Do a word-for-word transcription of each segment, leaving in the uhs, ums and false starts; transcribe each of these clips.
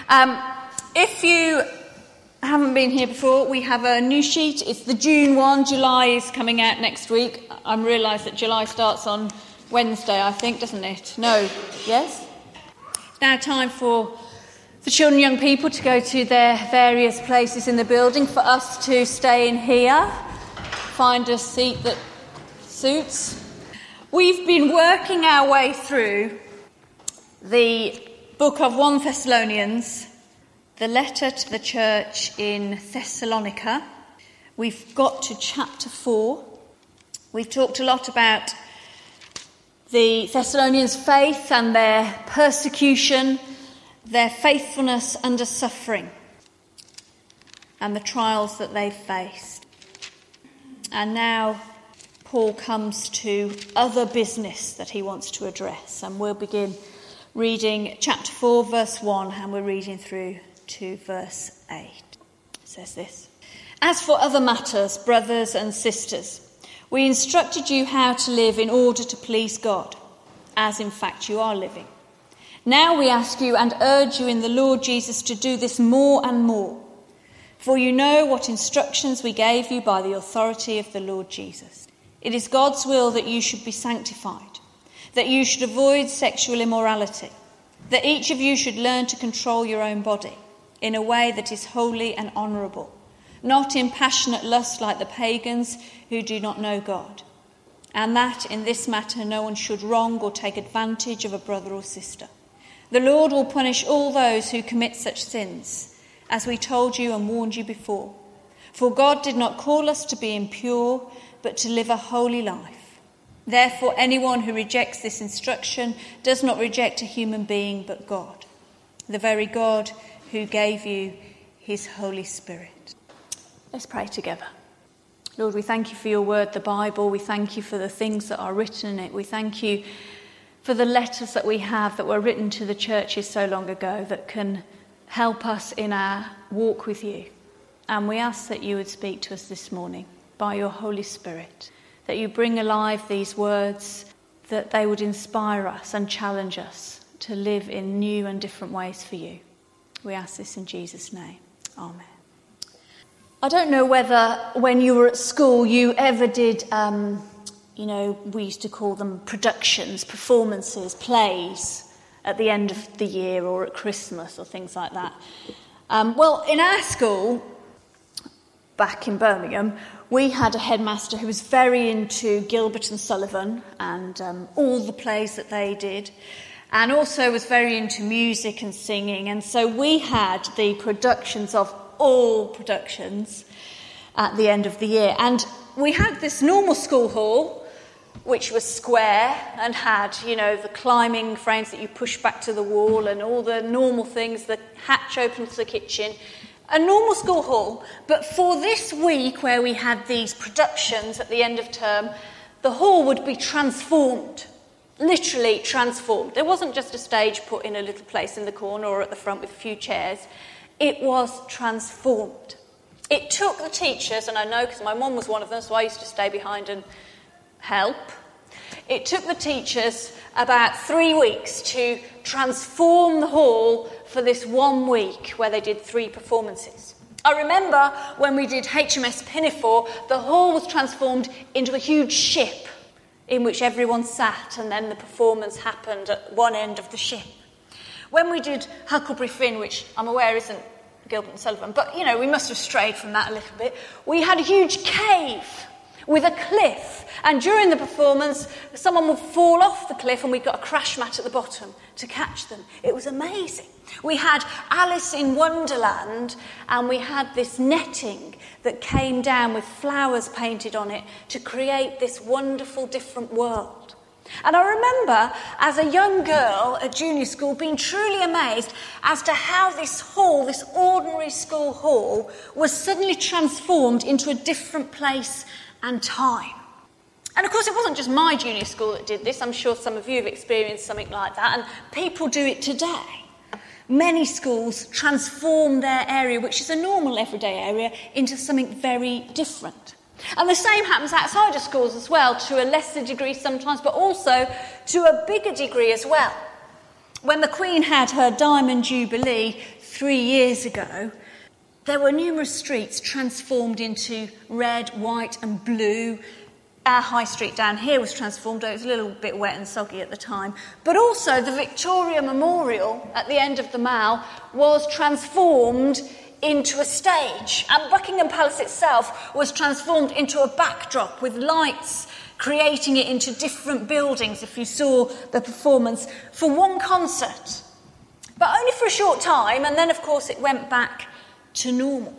Um, if you haven't been here before, we have a new sheet. It's the June one. July is coming out next week. I realise that July starts on Wednesday, I think, doesn't it? No. Yes? It's now time for the children and young people to go to their various places in the building, for us to stay in here, find a seat that suits. We've been working our way through the book of First Thessalonians, the letter to the church in Thessalonica. We've got to chapter four. We've talked a lot about the Thessalonians' faith and their persecution, their faithfulness under suffering, and the trials that they faced. And now Paul comes to other business that he wants to address, and we'll begin reading chapter four, verse one, and we're reading through to verse eight. It says this: As for other matters, brothers and sisters, we instructed you how to live in order to please God, as in fact you are living. Now we ask you and urge you in the Lord Jesus to do this more and more, for you know what instructions we gave you by the authority of the Lord Jesus. It is God's will that you should be sanctified, that you should avoid sexual immorality, that each of you should learn to control your own body in a way that is holy and honourable, not in passionate lust like the pagans who do not know God, and that in this matter no one should wrong or take advantage of a brother or sister. The Lord will punish all those who commit such sins, as we told you and warned you before. For God did not call us to be impure, but to live a holy life. Therefore, anyone who rejects this instruction does not reject a human being, but God, the very God who gave you his Holy Spirit. Let's pray together. Lord, we thank you for your word, the Bible. We thank you for the things that are written in it. We thank you for the letters that we have that were written to the churches so long ago that can help us in our walk with you. And we ask that you would speak to us this morning by your Holy Spirit, that you bring alive these words, that they would inspire us and challenge us to live in new and different ways for you. We ask this in Jesus' name. Amen. I don't know whether when you were at school you ever did, um, you know, we used to call them productions, performances, plays at the end of the year or at Christmas or things like that. Um, well, in our school, back in Birmingham, we had a headmaster who was very into Gilbert and Sullivan and um, all the plays that they did, and also was very into music and singing. And so we had the productions of all productions at the end of the year. And we had this normal school hall, which was square and had, you know, the climbing frames that you push back to the wall and all the normal things, the hatch open to the kitchen. A normal school hall, but for this week where we had these productions at the end of term, the hall would be transformed, literally transformed. There wasn't just a stage put in a little place in the corner or at the front with a few chairs. It was transformed. It took the teachers, and I know because my mum was one of them, so I used to stay behind and help. It took the teachers about three weeks to transform the hall for this one week where they did three performances. I remember when we did H M S Pinafore, the hall was transformed into a huge ship in which everyone sat, and then the performance happened at one end of the ship. When we did Huckleberry Finn, which I'm aware isn't Gilbert and Sullivan, but, you know, we must have strayed from that a little bit, we had a huge cave with a cliff, and during the performance someone would fall off the cliff and we got a crash mat at the bottom to catch them. It was amazing. We had Alice in Wonderland, and we had this netting that came down with flowers painted on it to create this wonderful different world. And I remember as a young girl at junior school being truly amazed as to how this hall, this ordinary school hall, was suddenly transformed into a different place and time. And of course it wasn't just my junior school that did this. I'm sure some of you have experienced something like that, and people do it today. Many schools transform their area, which is a normal everyday area, into something very different. And the same happens outside of schools as well, to a lesser degree sometimes, but also to a bigger degree as well. When the Queen had her Diamond Jubilee three years ago, there were numerous streets transformed into red, white and blue. Our high street down here was transformed. It was a little bit wet and soggy at the time. But also the Victoria Memorial at the end of the Mall was transformed into a stage. And Buckingham Palace itself was transformed into a backdrop with lights creating it into different buildings, if you saw the performance, for one concert. But only for a short time, and then, of course, it went back to normal.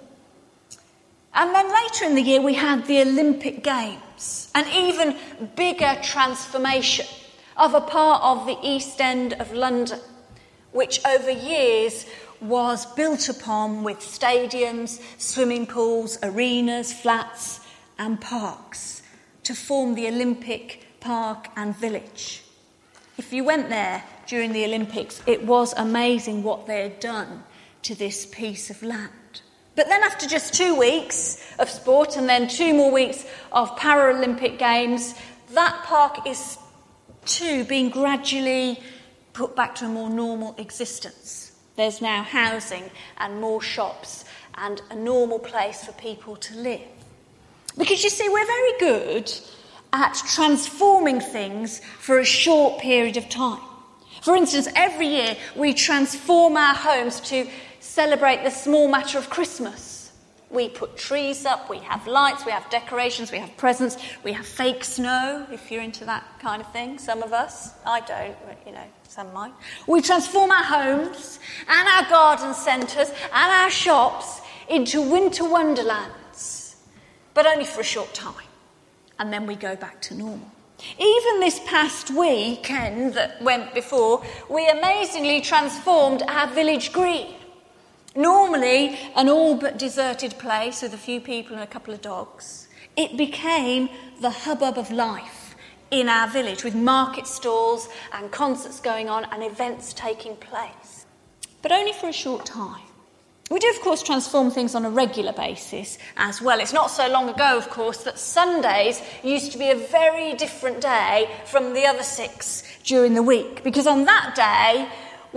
And then later in the year, we had the Olympic Games, an even bigger transformation of a part of the East End of London, which over years was built upon with stadiums, swimming pools, arenas, flats and parks to form the Olympic Park and Village. If you went there during the Olympics, it was amazing what they had done to this piece of land. But then after just two weeks of sport and then two more weeks of Paralympic Games, that park is too being gradually put back to a more normal existence. There's now housing and more shops and a normal place for people to live. Because you see, we're very good at transforming things for a short period of time. For instance, every year we transform our homes to celebrate the small matter of Christmas. We put trees up, we have lights, we have decorations, we have presents, we have fake snow, if you're into that kind of thing, some of us. I don't, but, you know, some might. We transform our homes and our garden centres and our shops into winter wonderlands, but only for a short time. And then we go back to normal. Even this past weekend that went before, we amazingly transformed our village green. Normally an all but deserted place with a few people and a couple of dogs, it became the hubbub of life in our village, with market stalls and concerts going on and events taking place. But only for a short time. We do, of course, transform things on a regular basis as well. It's not so long ago, of course, that Sundays used to be a very different day from the other six during the week, because on that day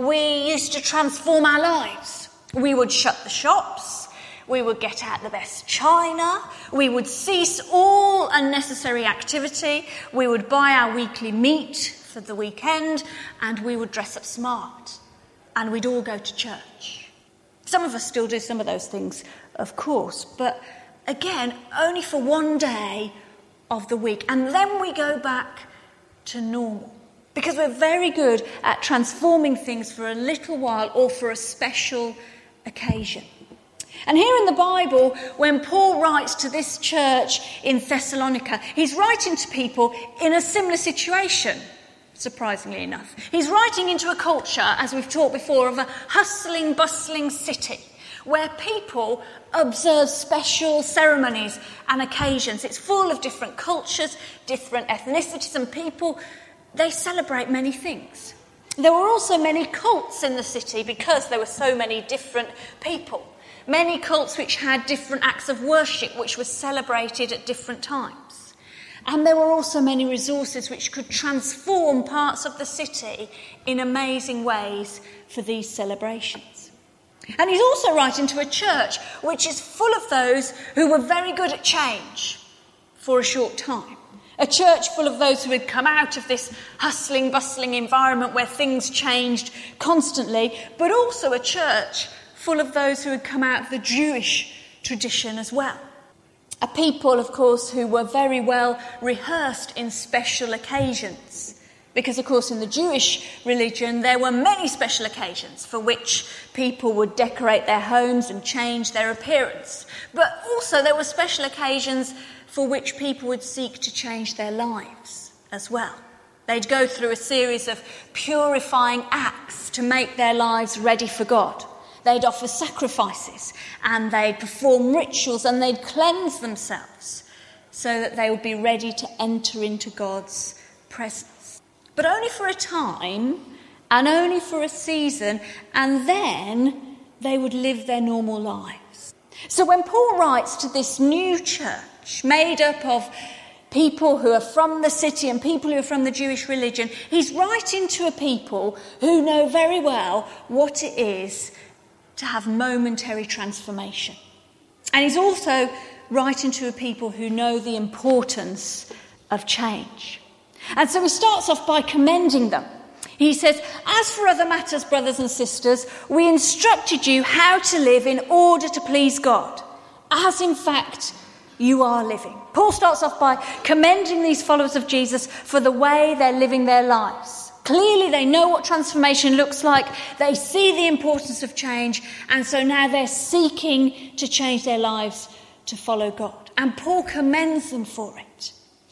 we used to transform our lives. We would shut the shops, we would get out the best china, we would cease all unnecessary activity, we would buy our weekly meat for the weekend, and we would dress up smart, and we'd all go to church. Some of us still do some of those things, of course, but again, only for one day of the week, and then we go back to normal. Because we're very good at transforming things for a little while or for a special occasion. And here in the Bible, when Paul writes to this church in Thessalonica, he's writing to people in a similar situation, surprisingly enough. He's writing into a culture, as we've talked before, of a hustling, bustling city where people observe special ceremonies and occasions. It's full of different cultures, different ethnicities and people. They celebrate many things. There were also many cults in the city because there were so many different people. Many cults which had different acts of worship which were celebrated at different times. And there were also many resources which could transform parts of the city in amazing ways for these celebrations. And he's also writing to a church which is full of those who were very good at change for a short time. A church full of those who had come out of this hustling, bustling environment where things changed constantly, but also a church full of those who had come out of the Jewish tradition as well. A people, of course, who were very well rehearsed in special occasions. Because, of course, in the Jewish religion, there were many special occasions for which people would decorate their homes and change their appearance. But also there were special occasions for which people would seek to change their lives as well. They'd go through a series of purifying acts to make their lives ready for God. They'd offer sacrifices and they'd perform rituals and they'd cleanse themselves so that they would be ready to enter into God's presence. But only for a time and only for a season, and then they would live their normal lives. So when Paul writes to this new church, made up of people who are from the city and people who are from the Jewish religion. He's writing to a people who know very well what it is to have momentary transformation. And he's also writing to a people who know the importance of change. And so he starts off by commending them. He says, as for other matters, brothers and sisters, we instructed you how to live in order to please God, as in fact you are living. Paul starts off by commending these followers of Jesus for the way they're living their lives. Clearly they know what transformation looks like. They see the importance of change. And so now they're seeking to change their lives to follow God. And Paul commends them for it.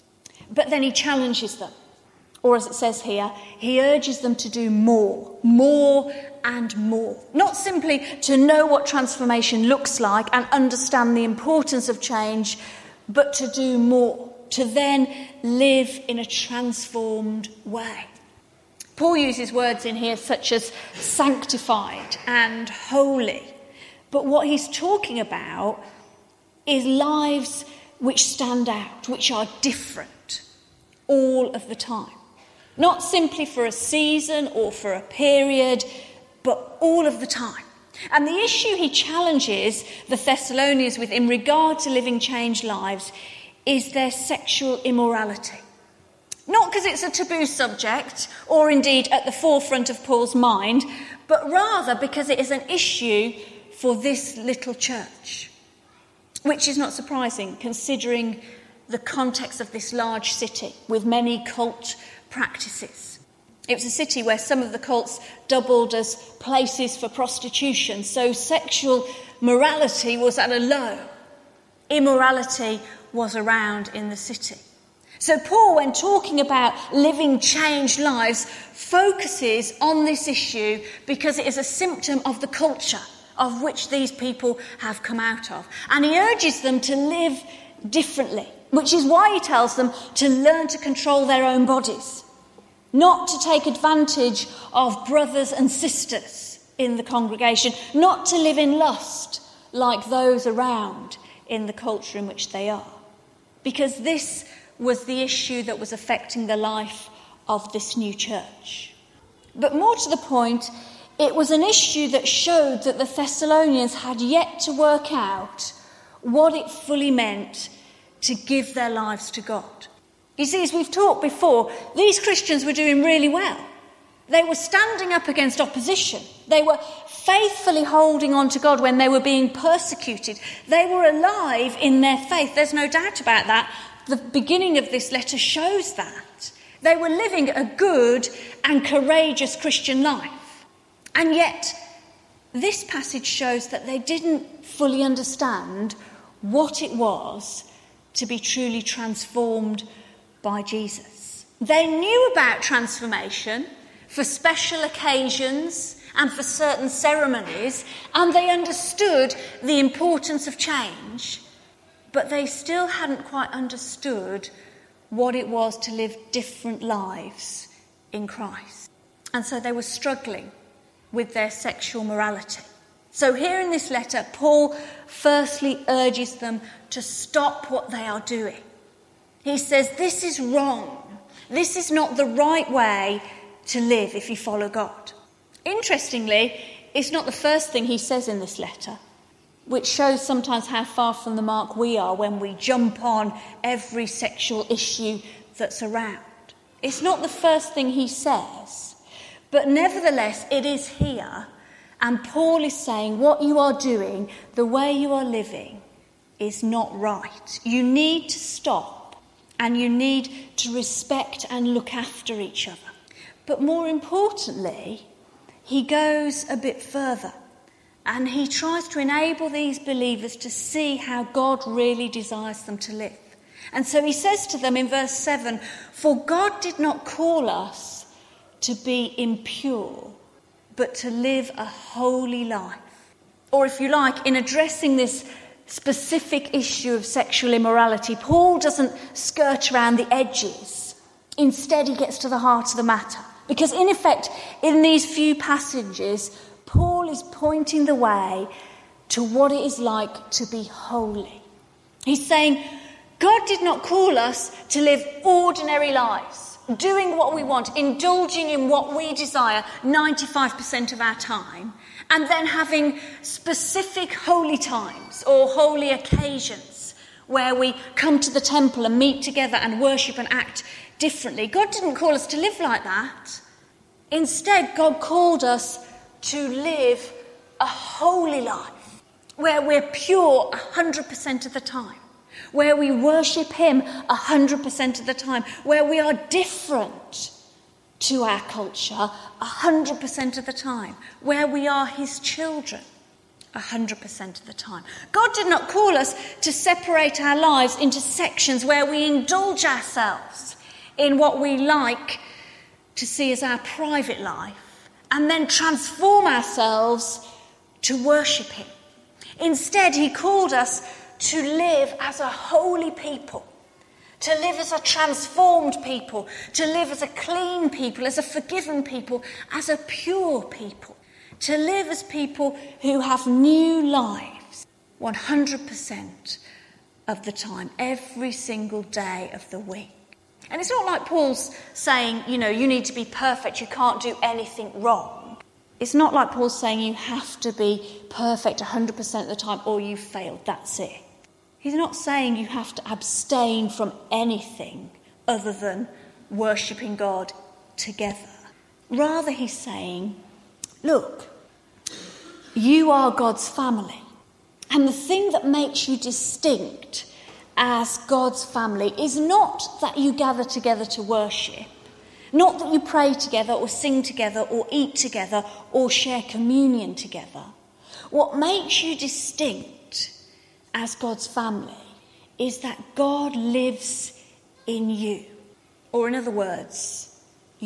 But then he challenges them. Or as it says here, he urges them to do more, more and more. Not simply to know what transformation looks like and understand the importance of change, but to do more, to then live in a transformed way. Paul uses words in here such as sanctified and holy. But what he's talking about is lives which stand out, which are different all of the time. Not simply for a season or for a period, but all of the time. And the issue he challenges the Thessalonians with in regard to living changed lives is their sexual immorality. Not because it's a taboo subject, or indeed at the forefront of Paul's mind, but rather because it is an issue for this little church. Which is not surprising, considering the context of this large city with many cult practices. It was a city where some of the cults doubled as places for prostitution, so sexual morality was at a low. Immorality was around in the city. So Paul, when talking about living changed lives, focuses on this issue because it is a symptom of the culture of which these people have come out of. And he urges them to live differently, which is why he tells them to learn to control their own bodies, not to take advantage of brothers and sisters in the congregation, not to live in lust like those around in the culture in which they are. Because this was the issue that was affecting the life of this new church. But more to the point, it was an issue that showed that the Thessalonians had yet to work out what it fully meant to give their lives to God. You see, as we've talked before, these Christians were doing really well. They were standing up against opposition. They were faithfully holding on to God when they were being persecuted. They were alive in their faith. There's no doubt about that. The beginning of this letter shows that. They were living a good and courageous Christian life. And yet, this passage shows that they didn't fully understand what it was to be truly transformed by Jesus. They knew about transformation for special occasions and for certain ceremonies, and they understood the importance of change, but they still hadn't quite understood what it was to live different lives in Christ. And so they were struggling with their sexual morality. So here in this letter, Paul firstly urges them to stop what they are doing. He says, this is wrong. This is not the right way to live if you follow God. Interestingly, it's not the first thing he says in this letter, which shows sometimes how far from the mark we are when we jump on every sexual issue that's around. It's not the first thing he says, but nevertheless, it is here. And Paul is saying what you are doing, the way you are living, is not right. You need to stop, and you need to respect and look after each other. But more importantly, he goes a bit further, and he tries to enable these believers to see how God really desires them to live. And so he says to them in verse seven, "For God did not call us to be impure, but to live a holy life." Or if you like, in addressing this specific issue of sexual immorality, Paul doesn't skirt around the edges. Instead, he gets to the heart of the matter. Because in effect, in these few passages, Paul is pointing the way to what it is like to be holy. He's saying, God did not call us to live ordinary lives, doing what we want, indulging in what we desire ninety-five percent of our time, and then having specific holy times or holy occasions where we come to the temple and meet together and worship and act differently. God didn't call us to live like that. Instead, God called us to live a holy life where we're pure one hundred percent of the time, where we worship him one hundred percent of the time, where we are different to our culture one hundred percent of the time, where we are his children one hundred percent of the time. God did not call us to separate our lives into sections where we indulge ourselves in what we like to see as our private life and then transform ourselves to worship him. Instead, he called us to live as a holy people, to live as a transformed people, to live as a clean people, as a forgiven people, as a pure people, to live as people who have new lives one hundred percent of the time, every single day of the week. And it's not like Paul's saying, you know, you need to be perfect, you can't do anything wrong. It's not like Paul's saying you have to be perfect one hundred percent of the time or you've failed, that's it. He's not saying you have to abstain from anything other than worshipping God together. Rather, he's saying, look, you are God's family. And the thing that makes you distinct as God's family is not that you gather together to worship, not that you pray together or sing together or eat together or share communion together. What makes you distinct as God's family is that God lives in you. Or in other words,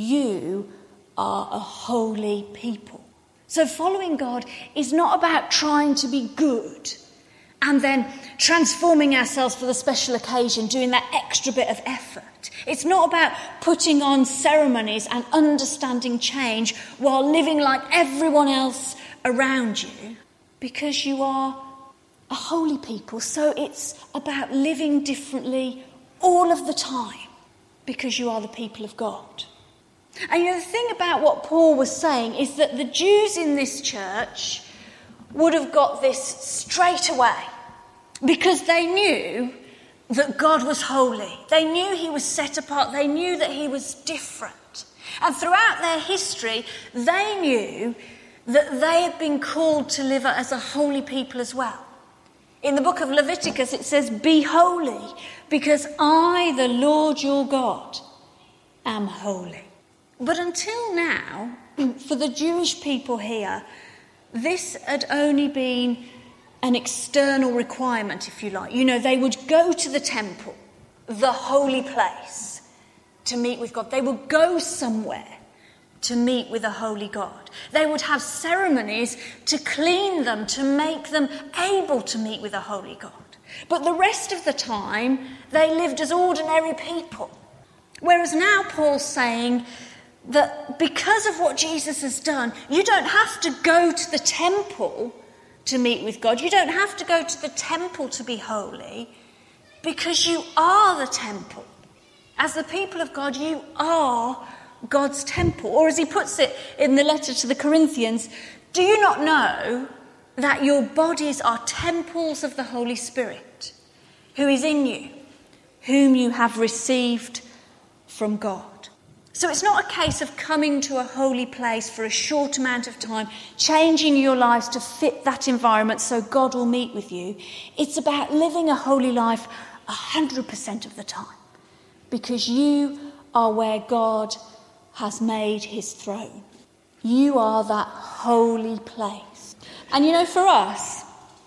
you are a holy people. So following God is not about trying to be good and then transforming ourselves for the special occasion, doing that extra bit of effort. It's not about putting on ceremonies and understanding change while living like everyone else around you, because you are a holy people. So it's about living differently all of the time because you are the people of God. And you know, the thing about what Paul was saying is that the Jews in this church would have got this straight away because they knew that God was holy. They knew he was set apart. They knew that he was different. And throughout their history, they knew that they had been called to live as a holy people as well. In the book of Leviticus, it says, "Be holy, because I, the Lord your God, am holy." But until now, for the Jewish people here, this had only been an external requirement, if you like. You know, they would go to the temple, the holy place, to meet with God. They would go somewhere to meet with a holy God. They would have ceremonies to clean them, to make them able to meet with a holy God. But the rest of the time, they lived as ordinary people. Whereas now Paul's saying that because of what Jesus has done, you don't have to go to the temple to meet with God. You don't have to go to the temple to be holy, because you are the temple. As the people of God, you are God's temple. Or as he puts it in the letter to the Corinthians, do you not know that your bodies are temples of the Holy Spirit, who is in you, whom you have received from God? So it's not a case of coming to a holy place for a short amount of time, changing your lives to fit that environment so God will meet with you. It's about living a holy life one hundred percent of the time, because you are where God has made his throne. You are that holy place. And you know, for us,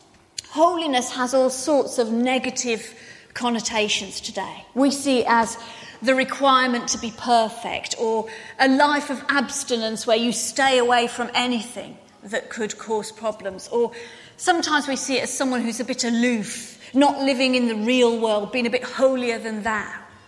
holiness has all sorts of negative connotations today. We see it as the requirement to be perfect, or a life of abstinence where you stay away from anything that could cause problems. Or sometimes we see it as someone who's a bit aloof, not living in the real world, being a bit holier than thou.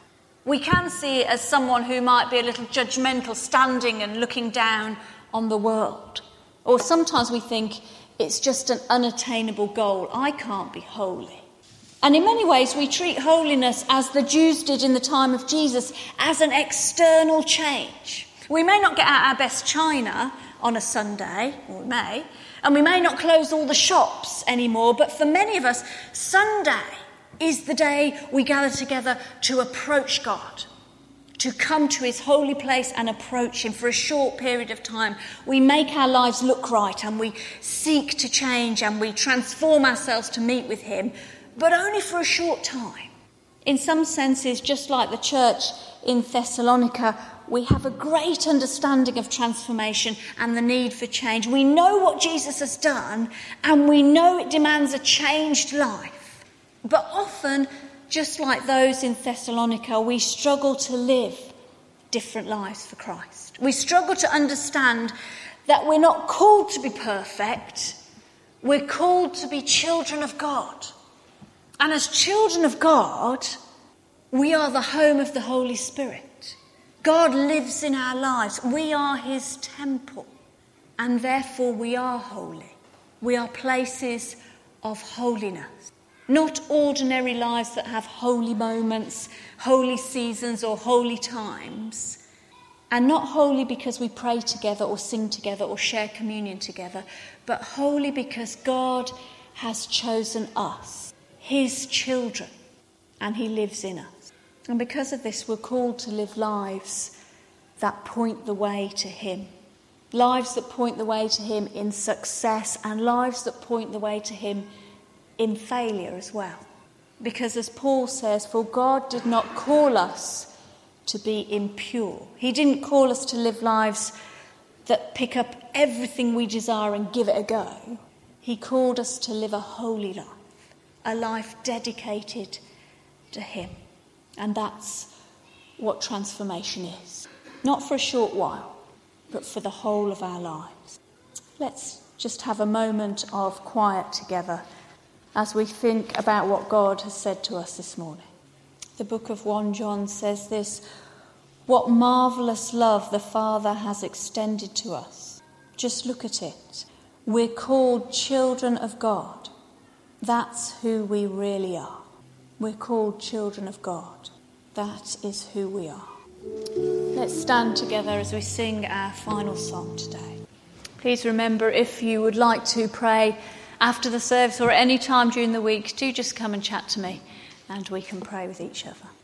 We can see it as someone who might be a little judgmental, standing and looking down on the world. Or sometimes we think it's just an unattainable goal. I can't be holy. And in many ways, we treat holiness, as the Jews did in the time of Jesus, as an external change. We may not get out our best china on a Sunday, or we may, and we may not close all the shops anymore, but for many of us, Sunday is the day we gather together to approach God, to come to his holy place and approach him for a short period of time. We make our lives look right, and we seek to change, and we transform ourselves to meet with him, but only for a short time. In some senses, just like the church in Thessalonica, we have a great understanding of transformation and the need for change. We know what Jesus has done, and we know it demands a changed life. But often, just like those in Thessalonica, we struggle to live different lives for Christ. We struggle to understand that we're not called to be perfect. We're called to be children of God. And as children of God, we are the home of the Holy Spirit. God lives in our lives. We are his temple. And therefore we are holy. We are places of holiness. Not ordinary lives that have holy moments, holy seasons or holy times. And not holy because we pray together or sing together or share communion together, but holy because God has chosen us, his children, and he lives in us. And because of this, we're called to live lives that point the way to him. Lives that point the way to him in success, and lives that point the way to him in failure as well. Because as Paul says, for God did not call us to be impure. He didn't call us to live lives that pick up everything we desire and give it a go. He called us to live a holy life, a life dedicated to him. And that's what transformation is. Not for a short while, but for the whole of our lives. Let's just have a moment of quiet together as we think about what God has said to us this morning. The book of First John says this: what marvellous love the Father has extended to us. Just look at it. We're called children of God. That's who we really are. We're called children of God. That is who we are. Let's stand together as we sing our final song today. Please remember, if you would like to pray after the service or at any time during the week, do just come and chat to me and we can pray with each other.